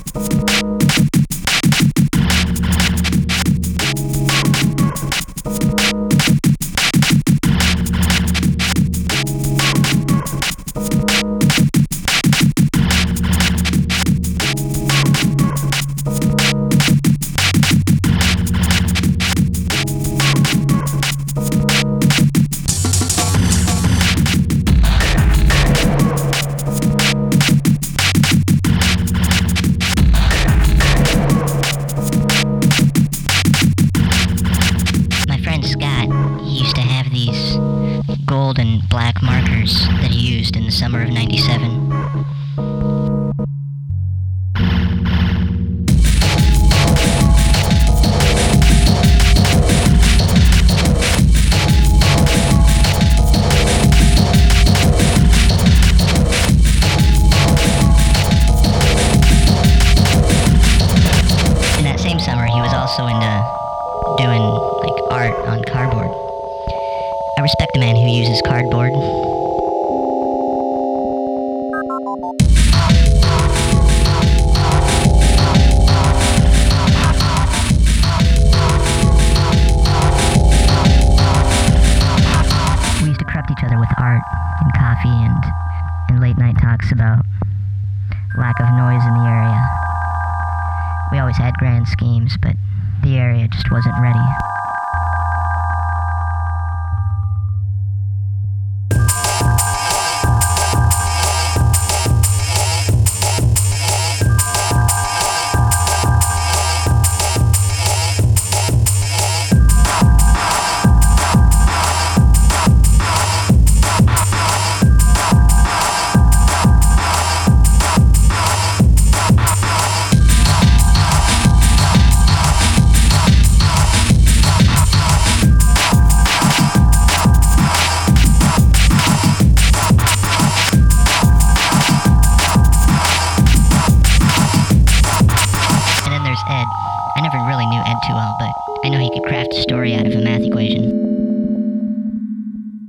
Gold and black markers that he used in the summer of '97. In that same summer, he was also into doing art on cardboard. I respect a man who uses cardboard. We used to corrupt each other with art and coffee and late night talks about lack of noise in the area. We always had grand schemes, but the area just wasn't ready. Ed. I never really knew Ed too well, but I know he could craft a story out of a math equation.